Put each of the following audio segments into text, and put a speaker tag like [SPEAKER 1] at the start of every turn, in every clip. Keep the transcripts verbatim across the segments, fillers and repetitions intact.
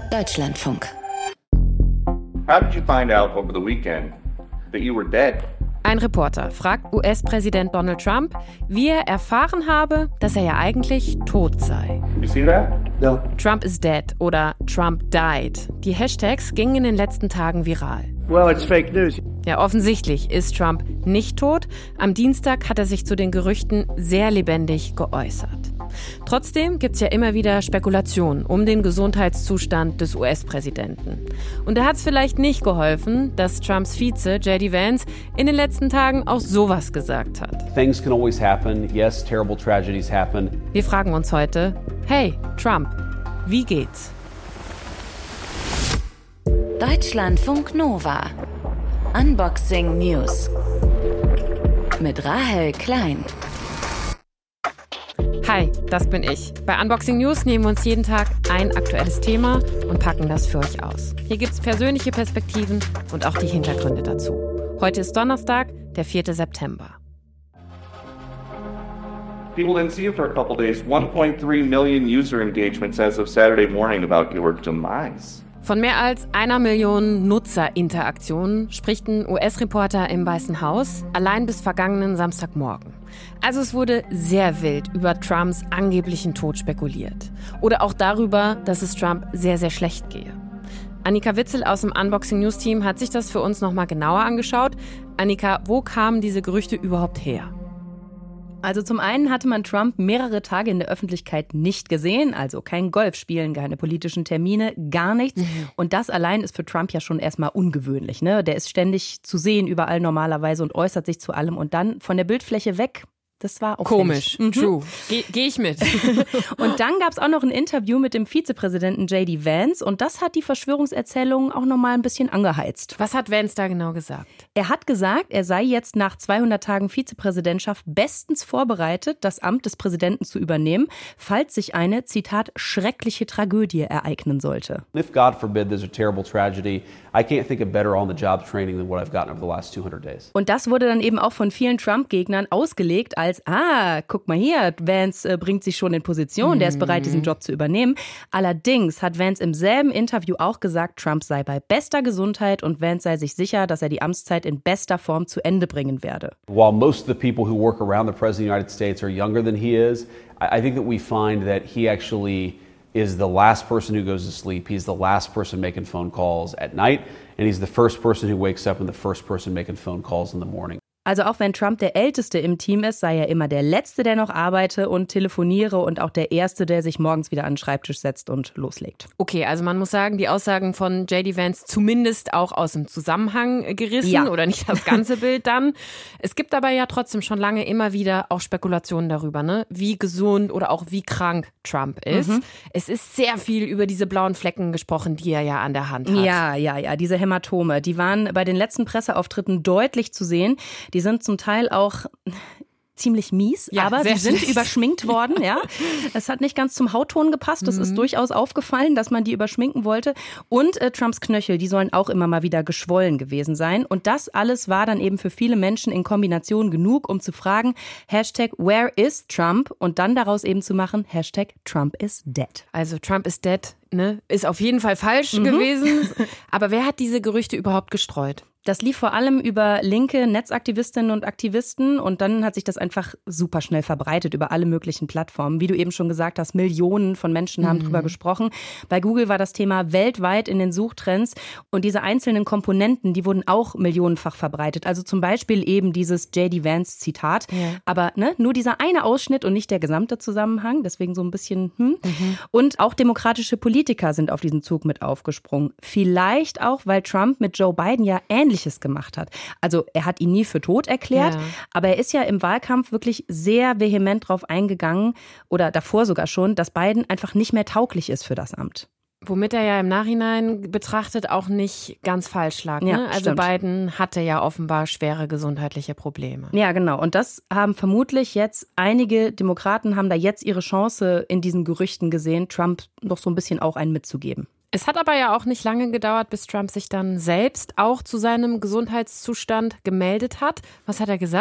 [SPEAKER 1] Deutschlandfunk.
[SPEAKER 2] How did you find out over the weekend that you were dead?
[SPEAKER 3] Ein Reporter fragt U S-Präsident Donald Trump, wie er erfahren habe, dass er ja eigentlich tot sei.
[SPEAKER 2] You see that?
[SPEAKER 4] No.
[SPEAKER 3] Trump is dead oder Trump died. Die Hashtags gingen in den letzten Tagen viral.
[SPEAKER 4] Well, it's fake news.
[SPEAKER 3] Ja, offensichtlich ist Trump nicht tot. Am Dienstag hat er sich zu den Gerüchten sehr lebendig geäußert. Trotzdem gibt es ja immer wieder Spekulationen um den Gesundheitszustand des U S-Präsidenten. Und da hat es vielleicht nicht geholfen, dass Trumps Vize J D Vance in den letzten Tagen auch sowas gesagt hat.
[SPEAKER 5] Things can always happen. Yes, terrible tragedies happen.
[SPEAKER 3] Wir fragen uns heute, hey, Trump, wie geht's?
[SPEAKER 1] Deutschlandfunk Nova. Unboxing News. Mit Rahel Klein.
[SPEAKER 3] Hi, das bin ich. Bei Unboxing News nehmen wir uns jeden Tag ein aktuelles Thema und packen das für euch aus. Hier gibt's persönliche Perspektiven und auch die Hintergründe dazu. Heute ist Donnerstag, der vierte September.
[SPEAKER 2] People didn't see you for a couple days. one point three million user engagements as of Saturday morning about your demise.
[SPEAKER 3] Von mehr als einer Million Nutzerinteraktionen spricht ein U S-Reporter im Weißen Haus, allein bis vergangenen Samstagmorgen. Also es wurde sehr wild über Trumps angeblichen Tod spekuliert. Oder auch darüber, dass es Trump sehr, sehr schlecht gehe. Annika Witzel aus dem Unboxing News Team hat sich das für uns nochmal genauer angeschaut. Annika, wo kamen diese Gerüchte überhaupt her?
[SPEAKER 6] Also zum einen hatte man Trump mehrere Tage in der Öffentlichkeit nicht gesehen, also kein Golfspielen, keine politischen Termine, gar nichts. Mhm. Und das allein ist für Trump ja schon erstmal ungewöhnlich, ne? Der ist ständig zu sehen überall normalerweise und äußert sich zu allem und dann von der Bildfläche weg. Das war auch
[SPEAKER 3] komisch.
[SPEAKER 6] Mhm.
[SPEAKER 3] True. Gehe geh ich mit.
[SPEAKER 6] Und dann gab es auch noch ein Interview mit dem Vizepräsidenten J D Vance und das hat die Verschwörungserzählung auch nochmal ein bisschen angeheizt.
[SPEAKER 3] Was hat Vance da genau gesagt?
[SPEAKER 6] Er hat gesagt, er sei jetzt nach zweihundert Tagen Vizepräsidentschaft bestens vorbereitet, das Amt des Präsidenten zu übernehmen, falls sich eine, Zitat, schreckliche Tragödie ereignen sollte.
[SPEAKER 5] If God forbid there's a terrible tragedy, I can't think of better on-the-job training than what I've gotten over the last two hundred days.
[SPEAKER 6] Und das wurde dann eben auch von vielen Trump-Gegnern ausgelegt als Als, ah, guck mal hier, Vance äh, bringt sich schon in Position, der ist bereit, diesen Job zu übernehmen. Allerdings hat Vance im selben Interview auch gesagt, Trump sei bei bester Gesundheit und Vance sei sich sicher, dass er die Amtszeit in bester Form zu Ende bringen werde.
[SPEAKER 5] While most of the people who work around the President of the United States are younger than he is, I, I think that we find that he actually is the last person who goes to sleep. He's the last person making phone calls at night, and he's the first person who wakes up and the first person making phone calls in the morning.
[SPEAKER 6] Also auch wenn Trump der Älteste im Team ist, sei er immer der Letzte, der noch arbeite und telefoniere und auch der Erste, der sich morgens wieder an den Schreibtisch setzt und loslegt.
[SPEAKER 3] Okay, also man muss sagen, die Aussagen von J D Vance zumindest auch aus dem Zusammenhang gerissen
[SPEAKER 6] ja.
[SPEAKER 3] oder nicht das ganze Bild dann. Es gibt aber ja trotzdem schon lange immer wieder auch Spekulationen darüber, ne, wie gesund oder auch wie krank Trump ist. Mhm. Es ist sehr viel über diese blauen Flecken gesprochen, die er ja an der Hand hat.
[SPEAKER 6] Ja, ja, ja, diese Hämatome, die waren bei den letzten Presseauftritten deutlich zu sehen. Die sind zum Teil auch ziemlich mies, ja, aber sie sind schlecht. Überschminkt worden. Ja, es hat nicht ganz zum Hautton gepasst. Das mhm. ist durchaus aufgefallen, dass man die überschminken wollte. Und äh, Trumps Knöchel, die sollen auch immer mal wieder geschwollen gewesen sein. Und das alles war dann eben für viele Menschen in Kombination genug, um zu fragen, Hashtag Where is Trump? Und dann daraus eben zu machen, Hashtag Trump is dead.
[SPEAKER 3] Also Trump is dead, ne, ist auf jeden Fall falsch mhm. gewesen. Aber wer hat diese Gerüchte überhaupt gestreut?
[SPEAKER 6] Das lief vor allem über linke Netzaktivistinnen und Aktivisten und dann hat sich das einfach super schnell verbreitet über alle möglichen Plattformen. Wie du eben schon gesagt hast, Millionen von Menschen haben mhm. drüber gesprochen. Bei Google war das Thema weltweit in den Suchtrends und diese einzelnen Komponenten, die wurden auch millionenfach verbreitet. Also zum Beispiel eben dieses J D Vance Zitat. Ja. Aber ne, nur dieser eine Ausschnitt und nicht der gesamte Zusammenhang, deswegen so ein bisschen hm. Mhm. Und auch demokratische Politiker sind auf diesen Zug mit aufgesprungen. Vielleicht auch, weil Trump mit Joe Biden ja ähnlich Ähnliches gemacht hat. Also er hat ihn nie für tot erklärt, ja. aber er ist ja im Wahlkampf wirklich sehr vehement drauf eingegangen oder davor sogar schon, dass Biden einfach nicht mehr tauglich ist für das Amt.
[SPEAKER 3] Womit er ja im Nachhinein betrachtet auch nicht ganz falsch lag. Ne?
[SPEAKER 6] Ja,
[SPEAKER 3] also
[SPEAKER 6] stimmt.
[SPEAKER 3] Biden hatte ja offenbar schwere gesundheitliche Probleme.
[SPEAKER 6] Ja, genau. Und das haben vermutlich jetzt einige Demokraten haben da jetzt ihre Chance in diesen Gerüchten gesehen, Trump noch so ein bisschen auch einen mitzugeben.
[SPEAKER 3] Es hat aber ja auch nicht lange gedauert, bis Trump sich dann selbst auch zu seinem Gesundheitszustand gemeldet hat. Was hat er gesagt?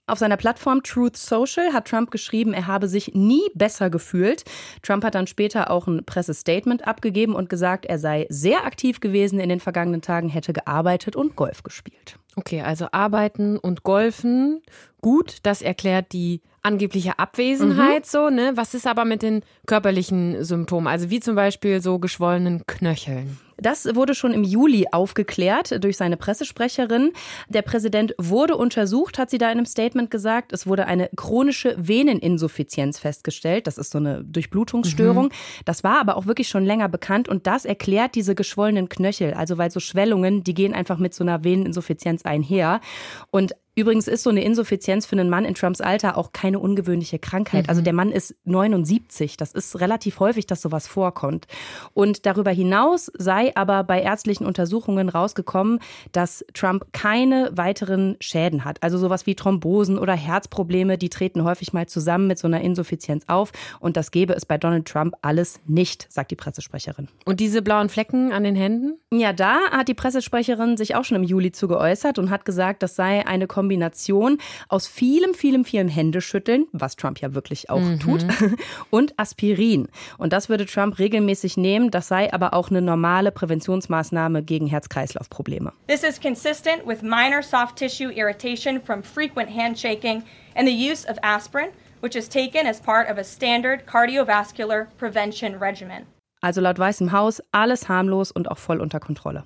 [SPEAKER 6] Auf seiner Plattform Truth Social hat Trump geschrieben, er habe sich nie besser gefühlt. Trump hat dann später auch ein Pressestatement abgegeben und gesagt, er sei sehr aktiv gewesen in den vergangenen Tagen, hätte gearbeitet und Golf gespielt.
[SPEAKER 3] Okay, also arbeiten und golfen, gut, das erklärt die angebliche Abwesenheit mhm. so, ne? Was ist aber mit den körperlichen Symptomen, also wie zum Beispiel so geschwollenen Knöcheln?
[SPEAKER 6] Das wurde schon im Juli aufgeklärt durch seine Pressesprecherin. Der Präsident wurde untersucht, hat sie da in einem Statement gesagt. Es wurde eine chronische Veneninsuffizienz festgestellt. Das ist so eine Durchblutungsstörung. Mhm. Das war aber auch wirklich schon länger bekannt und das erklärt diese geschwollenen Knöchel. Also weil so Schwellungen, die gehen einfach mit so einer Veneninsuffizienz einher. Und übrigens ist so eine Insuffizienz für einen Mann in Trumps Alter auch keine ungewöhnliche Krankheit. Mhm. Also der Mann ist neunundsiebzig. Das ist relativ häufig, dass sowas vorkommt. Und darüber hinaus sei aber bei ärztlichen Untersuchungen rausgekommen, dass Trump keine weiteren Schäden hat. Also sowas wie Thrombosen oder Herzprobleme, die treten häufig mal zusammen mit so einer Insuffizienz auf. Und das gäbe es bei Donald Trump alles nicht, sagt die Pressesprecherin.
[SPEAKER 3] Und diese blauen Flecken an den Händen?
[SPEAKER 6] Ja, da hat die Pressesprecherin sich auch schon im Juli zu geäußert und hat gesagt, das sei eine Kombination aus vielem, vielem, vielem Händeschütteln, was Trump ja wirklich auch mhm. tut, und Aspirin. Und das würde Trump regelmäßig nehmen. Das sei aber auch eine normale Präventionsmaßnahme gegen Herz-Kreislauf-Probleme.
[SPEAKER 4] This is consistent with minor soft tissue irritation from frequent handshaking and the use of aspirin, which is taken as part of a standard cardiovascular prevention regimen.
[SPEAKER 6] Also laut Weißem Haus alles harmlos und auch voll unter Kontrolle.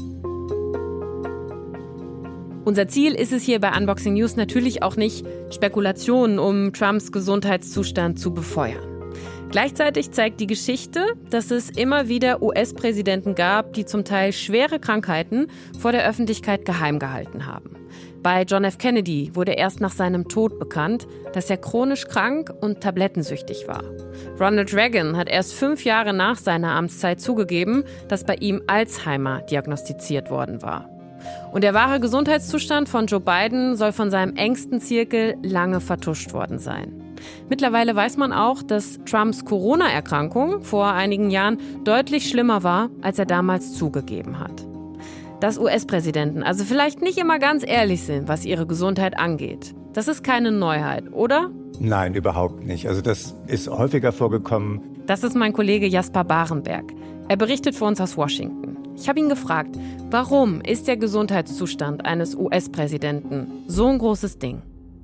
[SPEAKER 3] Unser Ziel ist es hier bei Unboxing News natürlich auch nicht, Spekulationen um Trumps Gesundheitszustand zu befeuern. Gleichzeitig zeigt die Geschichte, dass es immer wieder U S-Präsidenten gab, die zum Teil schwere Krankheiten vor der Öffentlichkeit geheim gehalten haben. Bei John F. Kennedy wurde erst nach seinem Tod bekannt, dass er chronisch krank und tablettensüchtig war. Ronald Reagan hat erst fünf Jahre nach seiner Amtszeit zugegeben, dass bei ihm Alzheimer diagnostiziert worden war. Und der wahre Gesundheitszustand von Joe Biden soll von seinem engsten Zirkel lange vertuscht worden sein. Mittlerweile weiß man auch, dass Trumps Corona-Erkrankung vor einigen Jahren deutlich schlimmer war, als er damals zugegeben hat. Dass U S-Präsidenten also vielleicht nicht immer ganz ehrlich sind, was ihre Gesundheit angeht, das ist keine Neuheit, oder?
[SPEAKER 7] Nein, überhaupt nicht. Also das ist häufiger vorgekommen.
[SPEAKER 3] Das ist mein Kollege Jasper Barenberg. Er berichtet für uns aus Washington. Ich habe ihn gefragt, warum ist der Gesundheitszustand eines U S-Präsidenten so ein großes Ding?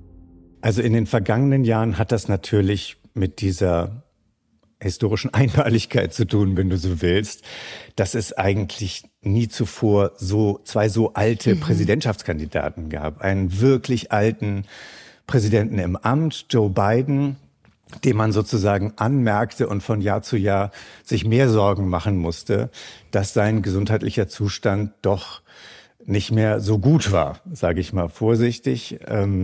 [SPEAKER 7] Also in den vergangenen Jahren hat das natürlich mit dieser historischen Einmaligkeit zu tun, wenn du so willst, dass es eigentlich nie zuvor so zwei so alte mhm. Präsidentschaftskandidaten gab. Einen wirklich alten Präsidenten im Amt, Joe Biden, dem man sozusagen anmerkte und von Jahr zu Jahr sich mehr Sorgen machen musste, dass sein gesundheitlicher Zustand doch nicht mehr so gut war, sage ich mal vorsichtig.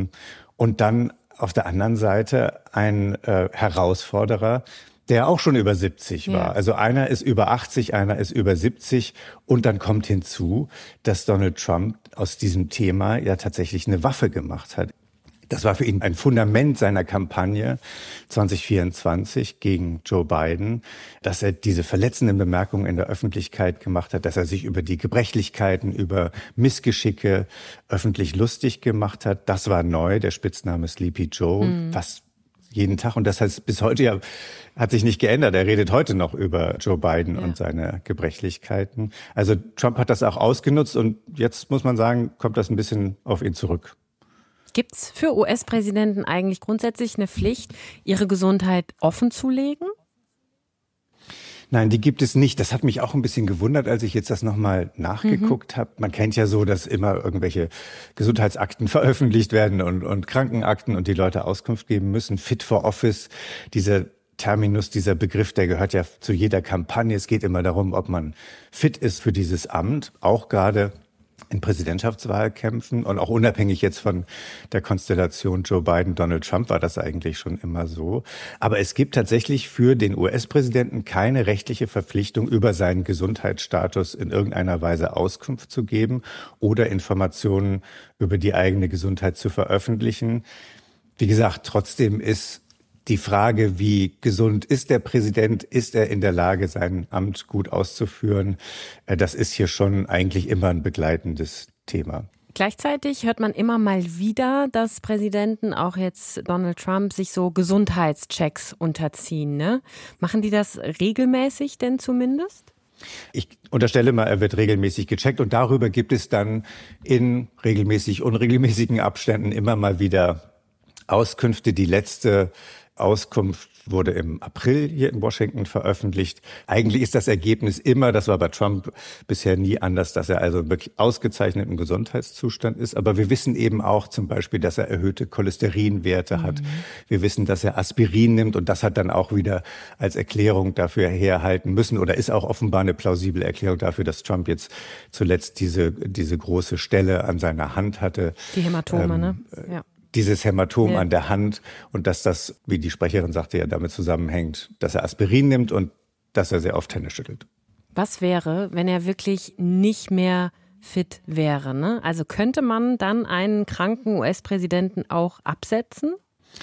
[SPEAKER 7] Und dann auf der anderen Seite ein äh, Herausforderer, der auch schon über siebzig war. Ja. Also einer ist über achtzig, einer ist über siebzig. Und dann kommt hinzu, dass Donald Trump aus diesem Thema ja tatsächlich eine Waffe gemacht hat. Das war für ihn ein Fundament seiner Kampagne zwanzig vierundzwanzig gegen Joe Biden, dass er diese verletzenden Bemerkungen in der Öffentlichkeit gemacht hat, dass er sich über die Gebrechlichkeiten, über Missgeschicke öffentlich lustig gemacht hat. Das war neu, der Spitzname Sleepy Joe, mhm. fast jeden Tag. Und das heißt, bis heute ja hat sich nicht geändert. Er redet heute noch über Joe Biden ja. und seine Gebrechlichkeiten. Also Trump hat das auch ausgenutzt und jetzt muss man sagen, kommt das ein bisschen auf ihn zurück.
[SPEAKER 3] Gibt es für U S-Präsidenten eigentlich grundsätzlich eine Pflicht, ihre Gesundheit offenzulegen?
[SPEAKER 7] Nein, die gibt es nicht. Das hat mich auch ein bisschen gewundert, als ich jetzt das nochmal nachgeguckt mhm. habe. Man kennt ja so, dass immer irgendwelche Gesundheitsakten veröffentlicht werden und, und Krankenakten und die Leute Auskunft geben müssen. Fit for Office, dieser Terminus, dieser Begriff, der gehört ja zu jeder Kampagne. Es geht immer darum, ob man fit ist für dieses Amt, auch gerade in Präsidentschaftswahlkämpfen und auch unabhängig jetzt von der Konstellation Joe Biden, Donald Trump war das eigentlich schon immer so. Aber es gibt tatsächlich für den U S-Präsidenten keine rechtliche Verpflichtung, über seinen Gesundheitsstatus in irgendeiner Weise Auskunft zu geben oder Informationen über die eigene Gesundheit zu veröffentlichen. Wie gesagt, trotzdem ist die Frage, wie gesund ist der Präsident, ist er in der Lage, sein Amt gut auszuführen, das ist hier schon eigentlich immer ein begleitendes Thema.
[SPEAKER 3] Gleichzeitig hört man immer mal wieder, dass Präsidenten, auch jetzt Donald Trump, sich so Gesundheitschecks unterziehen. Ne? Machen die das regelmäßig denn zumindest?
[SPEAKER 7] Ich unterstelle mal, er wird regelmäßig gecheckt und darüber gibt es dann in regelmäßig unregelmäßigen Abständen immer mal wieder Auskünfte. Die letzte Auskunft wurde im April hier in Washington veröffentlicht. Eigentlich ist das Ergebnis immer, das war bei Trump bisher nie anders, dass er also wirklich ausgezeichneten Gesundheitszustand ist. Aber wir wissen eben auch zum Beispiel, dass er erhöhte Cholesterinwerte mhm. hat. Wir wissen, dass er Aspirin nimmt und das hat dann auch wieder als Erklärung dafür herhalten müssen oder ist auch offenbar eine plausible Erklärung dafür, dass Trump jetzt zuletzt diese, diese große Stelle an seiner Hand hatte.
[SPEAKER 3] Die Hämatome, ähm, ne? Ja.
[SPEAKER 7] Dieses Hämatom
[SPEAKER 3] ja.
[SPEAKER 7] an der Hand und dass das, wie die Sprecherin sagte, ja damit zusammenhängt, dass er Aspirin nimmt und dass er sehr oft Hände schüttelt.
[SPEAKER 3] Was wäre, wenn er wirklich nicht mehr fit wäre? Ne? Also könnte man dann einen kranken U S-Präsidenten auch absetzen?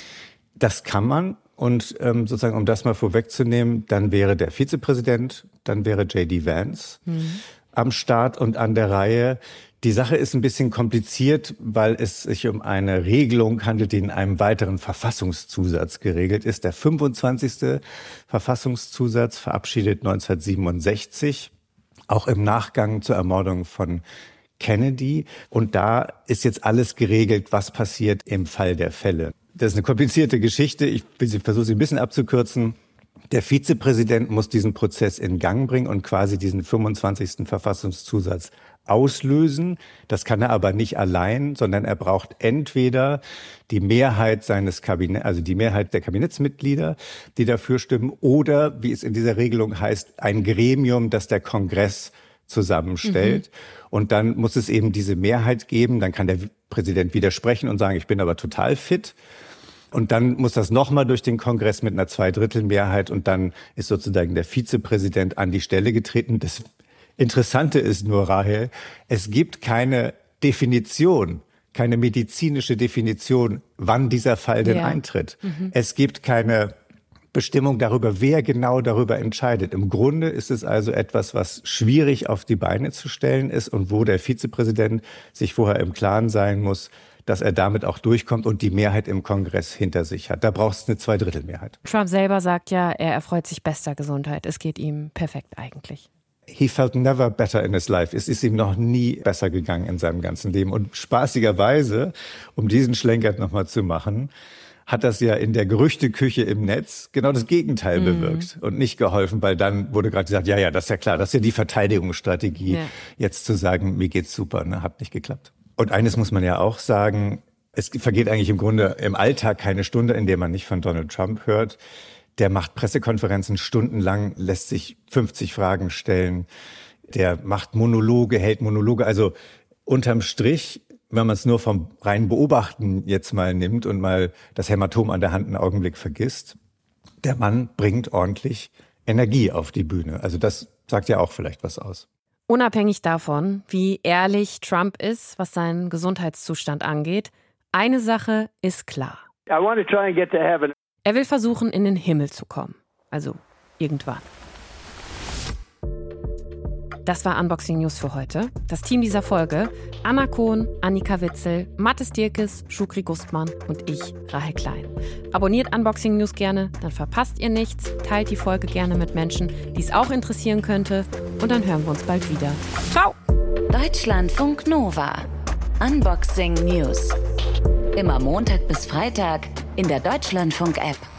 [SPEAKER 7] Das kann man und ähm, sozusagen, um das mal vorwegzunehmen, dann wäre der Vizepräsident, dann wäre J D Vance mhm. am Start und an der Reihe. Die Sache ist ein bisschen kompliziert, weil es sich um eine Regelung handelt, die in einem weiteren Verfassungszusatz geregelt ist. Der fünfundzwanzigste Verfassungszusatz, verabschiedet neunzehnhundertsiebenundsechzig, auch im Nachgang zur Ermordung von Kennedy. Und da ist jetzt alles geregelt, was passiert im Fall der Fälle. Das ist eine komplizierte Geschichte. Ich versuche sie ein bisschen abzukürzen. Der Vizepräsident muss diesen Prozess in Gang bringen und quasi diesen fünfundzwanzigsten Verfassungszusatz auslösen. Das kann er aber nicht allein, sondern er braucht entweder die Mehrheit seines Kabinetts, also die Mehrheit der Kabinettsmitglieder, die dafür stimmen, oder, wie es in dieser Regelung heißt, ein Gremium, das der Kongress zusammenstellt. Mhm. Und dann muss es eben diese Mehrheit geben. Dann kann der Präsident widersprechen und sagen, ich bin aber total fit. Und dann muss das nochmal durch den Kongress mit einer Zweidrittelmehrheit und dann ist sozusagen der Vizepräsident an die Stelle getreten. Das Interessante ist nur, Rahel, es gibt keine Definition, keine medizinische Definition, wann dieser Fall denn ja. eintritt. Mhm. Es gibt keine Bestimmung darüber, wer genau darüber entscheidet. Im Grunde ist es also etwas, was schwierig auf die Beine zu stellen ist und wo der Vizepräsident sich vorher im Klaren sein muss, dass er damit auch durchkommt und die Mehrheit im Kongress hinter sich hat. Da braucht es eine Zweidrittelmehrheit.
[SPEAKER 3] Trump selber sagt ja, er erfreut sich bester Gesundheit. Es geht ihm perfekt eigentlich.
[SPEAKER 7] He felt never better in his life. Es ist ihm noch nie besser gegangen in seinem ganzen Leben. Und spaßigerweise, um diesen Schlenker nochmal zu machen, hat das ja in der Gerüchteküche im Netz genau das Gegenteil mm. bewirkt und nicht geholfen, weil dann wurde gerade gesagt, ja, ja, das ist ja klar, das ist ja die Verteidigungsstrategie, ja. jetzt zu sagen, mir geht's super, ne, hat nicht geklappt. Und eines muss man ja auch sagen, es vergeht eigentlich im Grunde im Alltag keine Stunde, in der man nicht von Donald Trump hört. Der macht Pressekonferenzen stundenlang, lässt sich fünfzig Fragen stellen. Der macht Monologe, hält Monologe. Also unterm Strich, wenn man es nur vom reinen Beobachten jetzt mal nimmt und mal das Hämatom an der Hand einen Augenblick vergisst, der Mann bringt ordentlich Energie auf die Bühne. Also das sagt ja auch vielleicht was aus.
[SPEAKER 3] Unabhängig davon, wie ehrlich Trump ist, was seinen Gesundheitszustand angeht, eine Sache ist klar.
[SPEAKER 8] I want to try and get to heaven.
[SPEAKER 3] Er will versuchen, in den Himmel zu kommen. Also irgendwann. Das war Unboxing News für heute. Das Team dieser Folge: Anna Kohn, Annika Witzel, Mathis Dirkes, Shukri Gustmann und ich, Rahel Klein. Abonniert Unboxing News gerne, dann verpasst ihr nichts. Teilt die Folge gerne mit Menschen, die es auch interessieren könnte. Und dann hören wir uns bald wieder. Ciao!
[SPEAKER 1] Deutschlandfunk Nova. Unboxing News. Immer Montag bis Freitag in der Deutschlandfunk-App.